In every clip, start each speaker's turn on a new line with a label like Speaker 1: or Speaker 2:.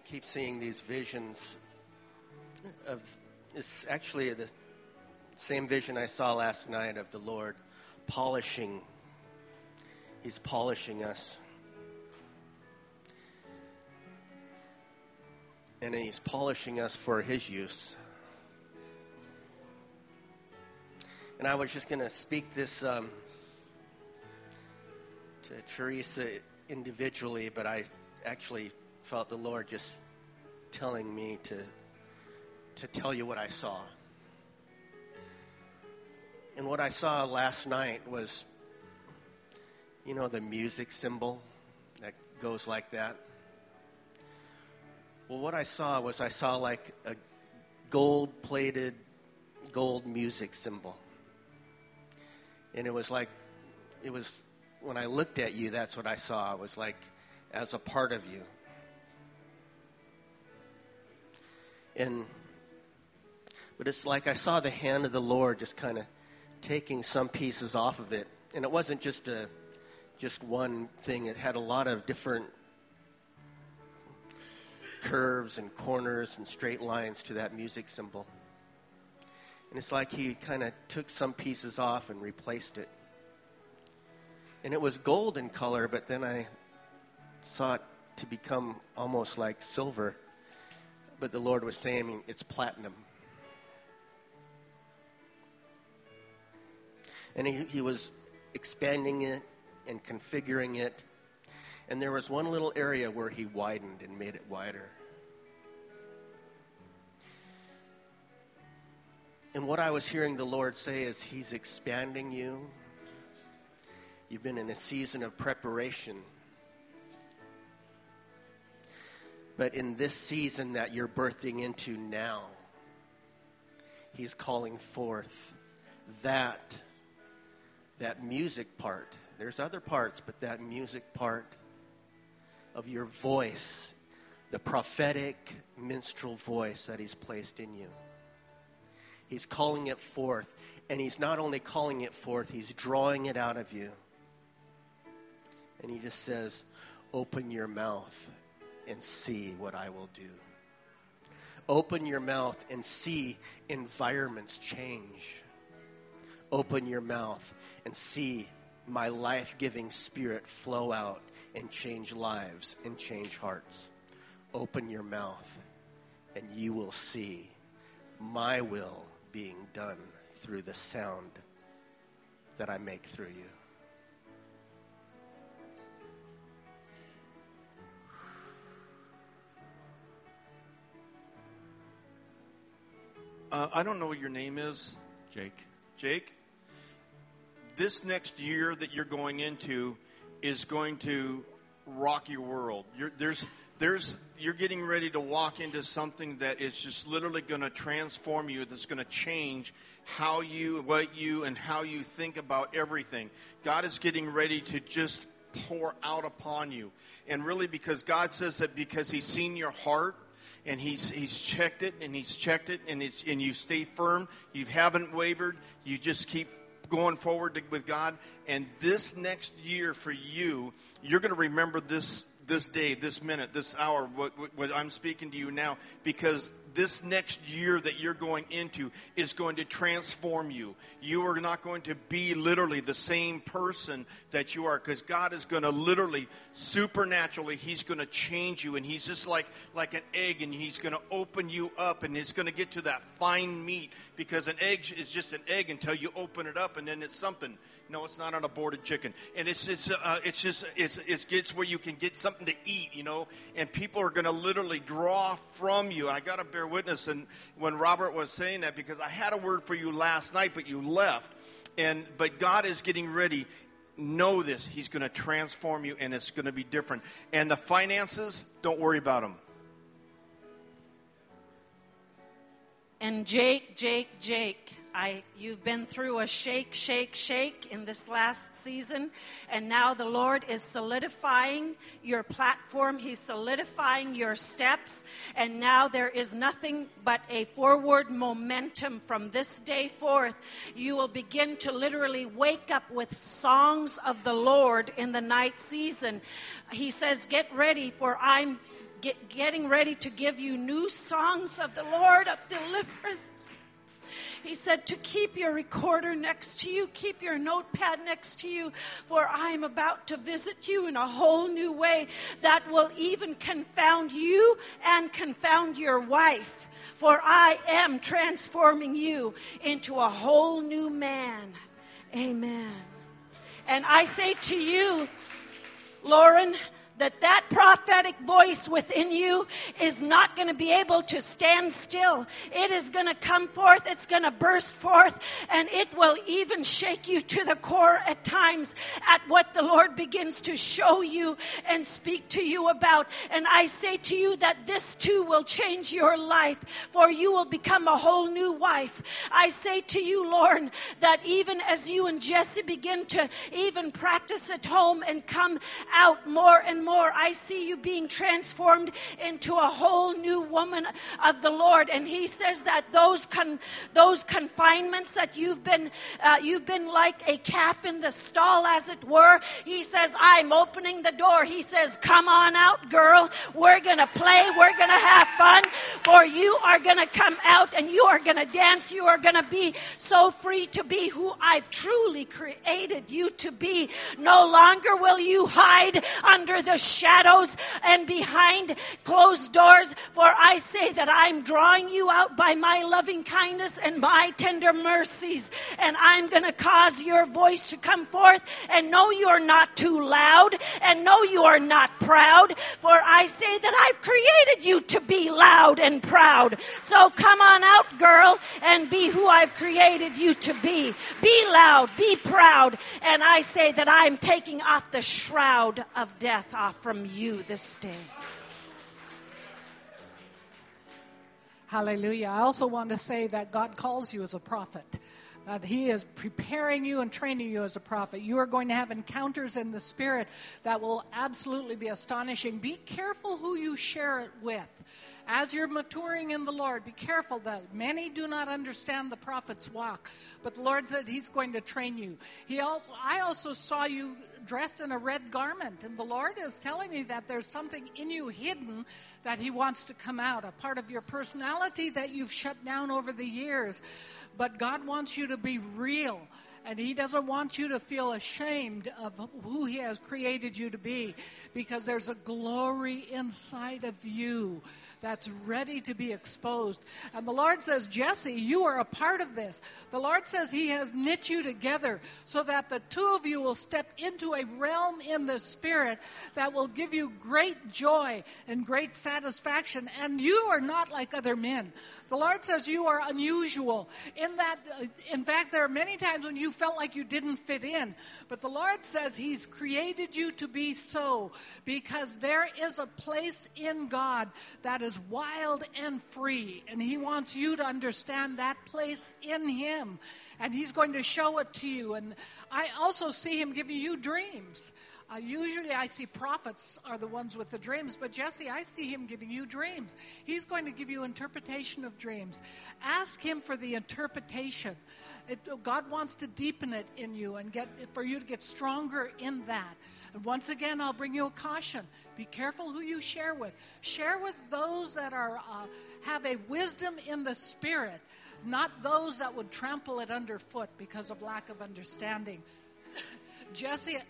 Speaker 1: keep seeing these visions of, it's actually the same vision I saw last night of the Lord polishing. He's polishing us. And he's polishing us for his use. And I was just going to speak this to Teresa individually, but I actually felt the Lord just telling me to tell you what I saw. And what I saw last night was, you know, the music symbol that goes like that. Well, what I saw like a gold-plated gold music symbol. And it was when I looked at you, that's what I saw. It was like as a part of you. But it's like I saw the hand of the Lord just kind of taking some pieces off of it. And it wasn't just one thing. It had a lot of different curves and corners and straight lines to that music symbol. And it's like he kind of took some pieces off and replaced it. And it was gold in color, but then I saw it to become almost like silver. But the Lord was saying it's platinum. And he was expanding it and configuring it. And there was one little area where he widened and made it wider. And what I was hearing the Lord say is he's expanding you. You've been in a season of preparation. But in this season that you're birthing into now, he's calling forth that music part. There's other parts, but that music part of your voice, the prophetic minstrel voice that he's placed in you. He's calling it forth, and he's not only calling it forth, he's drawing it out of you. And he just says, open your mouth and see what I will do. Open your mouth and see environments change. Open your mouth and see my life-giving spirit flow out and change lives and change hearts. Open your mouth and you will see my will being done through the sound that I make through you.
Speaker 2: I don't know what your name is. Jake? This next year that you're going into is going to rock your world. You're getting ready to walk into something that is just literally going to transform you, that's going to change how you think about everything. God is getting ready to just pour out upon you. And really, because God says that because he's seen your heart, and he's checked it, and you stay firm. You haven't wavered. You just keep going forward with God. And this next year for you, you're going to remember this day, this minute, this hour, what I'm speaking to you now, because this next year that you're going into is going to transform you. You are not going to be literally the same person that you are, because God is going to literally, supernaturally, he's going to change you, and he's just like an egg, and he's going to open you up, and it's going to get to that fine meat, because an egg is just an egg until you open it up, and then it's something. No, it's not an aborted chicken. And it gets where you can get something to eat, you know, and people are going to literally draw from you. And I got to bear witness, and when Robert was saying that, because I had a word for you last night, but you left. But God is getting ready. Know this. He's going to transform you, and it's going to be different. And the finances, don't worry about them.
Speaker 3: And Jake, you've been through a shake in this last season, and now the Lord is solidifying your platform. He's solidifying your steps, and now there is nothing but a forward momentum from this day forth. You will begin to literally wake up with songs of the Lord in the night season. He says, get ready, for I'm getting ready to give you new songs of the Lord of deliverance. He said to keep your recorder next to you, keep your notepad next to you, for I am about to visit you in a whole new way that will even confound you and confound your wife. For I am transforming you into a whole new man. Amen. And I say to you, Lauren, that prophetic voice within you is not going to be able to stand still. It is going to come forth. It's going to burst forth. And it will even shake you to the core at times at what the Lord begins to show you and speak to you about. And I say to you that this too will change your life, for you will become a whole new wife. I say to you, Lauren, that even as you and Jesse begin to even practice at home and come out more and more, I see you being transformed into a whole new woman of the Lord. And he says that those confinements that you've been like a calf in the stall, as it were. He says, I'm opening the door. He says, come on out, girl. We're going to play. We're going to have fun. For you are going to come out and you are going to dance. You are going to be so free to be who I've truly created you to be. No longer will you hide under the shadows and behind closed doors, for I say that I'm drawing you out by my loving kindness and my tender mercies, and I'm going to cause your voice to come forth. And no, you're not too loud, and no, you are not proud, for I say that I've created you to be loud and proud. So come on out, girl, and be who I've created you to be. Be loud, be proud, and I say that I'm taking off the shroud of death off from you this day.
Speaker 4: Hallelujah. I also want to say that God calls you as a prophet. That he is preparing you and training you as a prophet. You are going to have encounters in the Spirit that will absolutely be astonishing. Be careful who you share it with. As you're maturing in the Lord, be careful that many do not understand the prophet's walk. But the Lord said he's going to train you. I also saw you dressed in a red garment. And the Lord is telling me that there's something in you hidden that he wants to come out, a part of your personality that you've shut down over the years. But God wants you to be real. And he doesn't want you to feel ashamed of who he has created you to be, because there's a glory inside of you that's ready to be exposed. And the Lord says, Jesse, you are a part of this. The Lord says he has knit you together so that the two of you will step into a realm in the Spirit that will give you great joy and great satisfaction. And you are not like other men. The Lord says you are unusual in that, in fact, there are many times when you felt like you didn't fit in. But the Lord says he's created you to be so, because there is a place in God that is wild and free. And he wants you to understand that place in him. And he's going to show it to you. And I also see him giving you dreams. Usually I see prophets are the ones with the dreams, but Jesse, I see him giving you dreams. He's going to give you interpretation of dreams. Ask him for the interpretation. God wants to deepen it in you and for you to get stronger in that. And once again, I'll bring you a caution. Be careful who you share with. Share with those that are have a wisdom in the Spirit, not those that would trample it underfoot because of lack of understanding. Jake,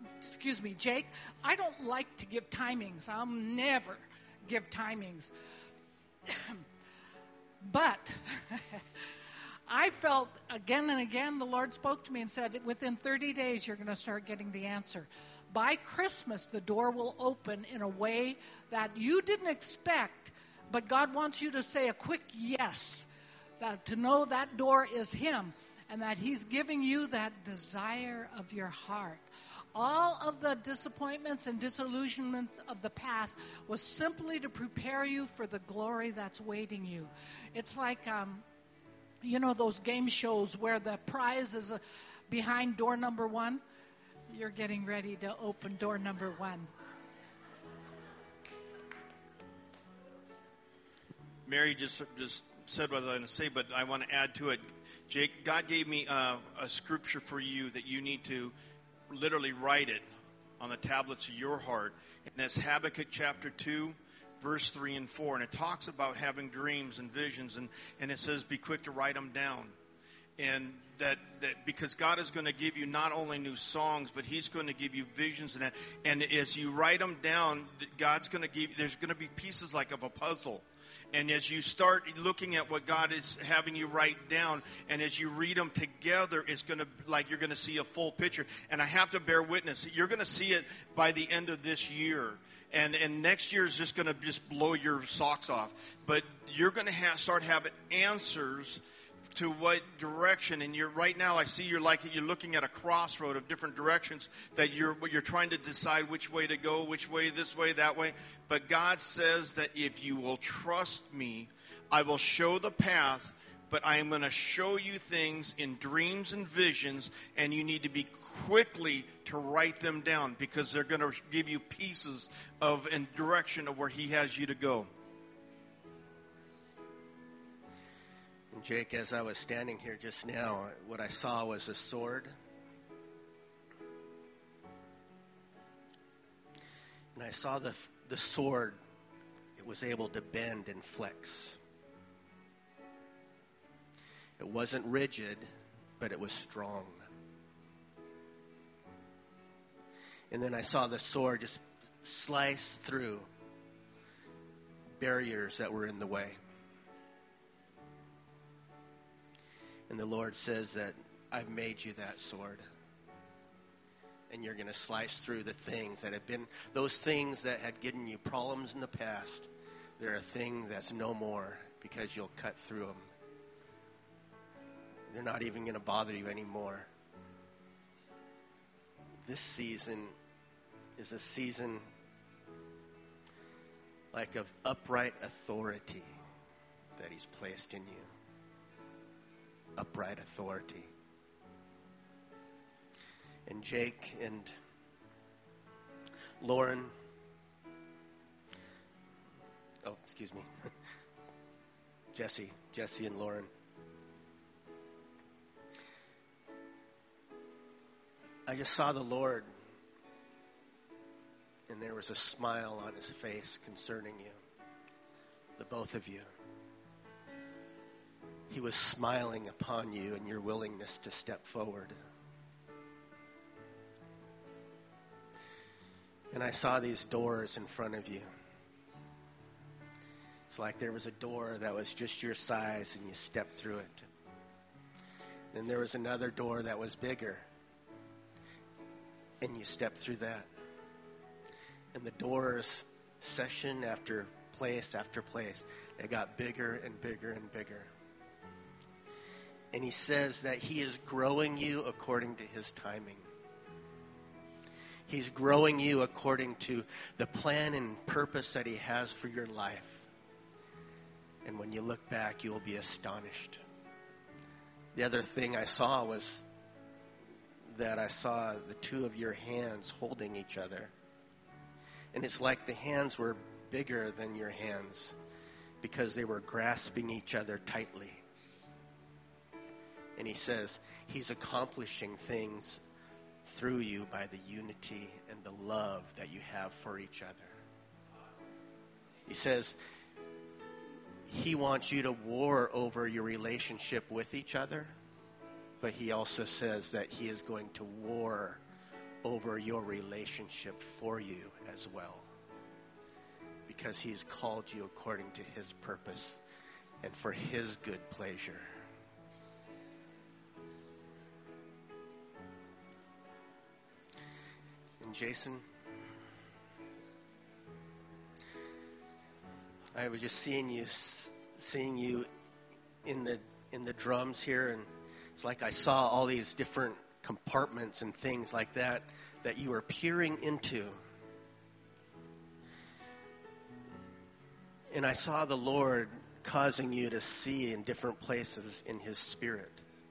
Speaker 4: I don't like to give timings. I'll never give timings. But I felt again and again the Lord spoke to me and said, within 30 days you're going to start getting the answer. By Christmas, the door will open in a way that you didn't expect, but God wants you to say a quick yes, to know that door is him, and that he's giving you that desire of your heart. All of the disappointments and disillusionment of the past was simply to prepare you for the glory that's waiting you. It's like, those game shows where the prize is behind door number 1. You're getting ready to open door number 1.
Speaker 2: Mary just said what I was going to say, but I want to add to it. Jake, God gave me a scripture for you that you need to literally write it on the tablets of your heart. And that's Habakkuk chapter 2, verse 3 and 4, and it talks about having dreams and visions, and it says, be quick to write them down. And that because God is going to give you not only new songs, but He's going to give you visions and that. And as you write them down, God's going to give, there's going to be pieces like of a puzzle. And as you start looking at what God is having you write down, and as you read them together, it's going to, like, you're going to see a full picture. And I have to bear witness, you're going to see it by the end of this year. And next year is just going to just blow your socks off. But you're going to start having answers to what direction. And you're right now, I see you're looking at a crossroad of different directions that you're trying to decide which way to go, which way, this way, that way. But God says that if you will trust me, I will show the path, but I am going to show you things in dreams and visions, and you need to be quickly to write them down, because they're going to give you pieces of and direction of where He has you to go.
Speaker 1: And Jake, as I was standing here just now, what I saw was a sword. And I saw the sword, it was able to bend and flex. It wasn't rigid, but it was strong. And then I saw the sword just slice through barriers that were in the way. And the Lord says that I've made you that sword. And you're going to slice through the things that have been, those things that had given you problems in the past. They're a thing that's no more, because you'll cut through them. They're not even going to bother you anymore. This season is a season like of upright authority that He's placed in you. Upright authority. And Jake and Lauren, Jesse and Lauren. I just saw the Lord, and there was a smile on His face concerning you, the both of you. He was smiling upon you and your willingness to step forward. And I saw these doors in front of you. It's like there was a door that was just your size and you stepped through it. Then there was another door that was bigger, and you stepped through that. And the doors, session after place, they got bigger and bigger and bigger. And He says that He is growing you according to His timing. He's growing you according to the plan and purpose that He has for your life. And when you look back, you will be astonished. The other thing I saw was that I saw the two of your hands holding each other. And it's like the hands were bigger than your hands, because they were grasping each other tightly. And He says He's accomplishing things through you by the unity and the love that you have for each other. He says He wants you to war over your relationship with each other, but He also says that He is going to war over your relationship for you as well, because He's called you according to His purpose and for His good pleasure. And Jason, I was just seeing you in the drums here, and it's like I saw all these different compartments and things like that you were peering into. And I saw the Lord causing you to see in different places in His Spirit.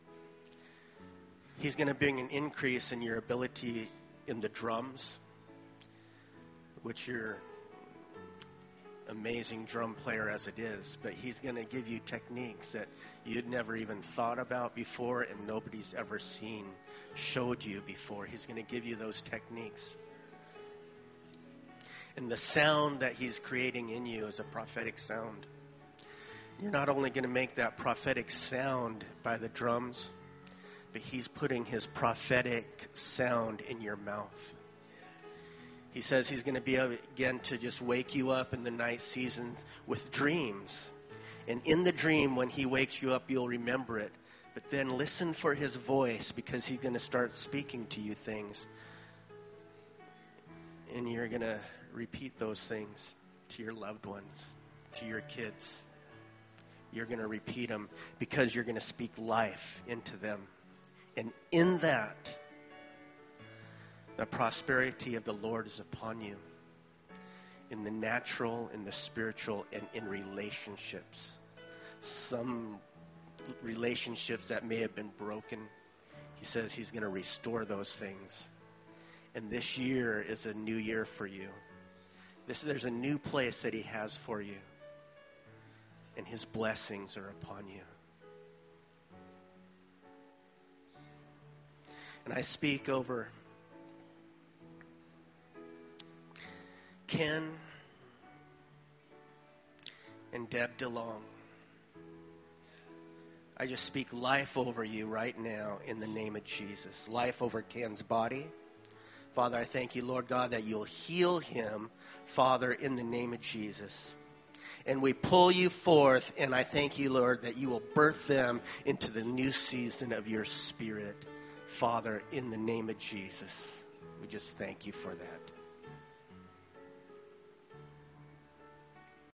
Speaker 1: He's going to bring an increase in your ability in the drums, which you're amazing drum player as it is, but He's going to give you techniques that you'd never even thought about before and nobody's ever showed you before. He's going to give you those techniques. And the sound that he's creating in you is a prophetic sound. You're not only going to make that prophetic sound by the drums, but he's putting his prophetic sound in your mouth. He says he's going to be able again to just wake you up in the night seasons with dreams. And in the dream, when he wakes you up, you'll remember it. But then listen for his voice, because he's going to start speaking to you things. And you're going to repeat those things to your loved ones, to your kids. You're going to repeat them because you're going to speak life into them. And in that, the prosperity of the Lord is upon you. In the natural, in the spiritual, and in relationships. Some relationships that may have been broken, he says he's going to restore those things. And this year is a new year for you. There's a new place that he has for you. And his blessings are upon you. And I speak over Ken and Deb DeLong. I just speak life over you right now in the name of Jesus. Life over Ken's body. Father, I thank you, Lord God, that you'll heal him, Father, in the name of Jesus. And we pull you forth, and I thank you, Lord, that you will birth them into the new season of your Spirit, Father, in the name of Jesus. We just thank you for that.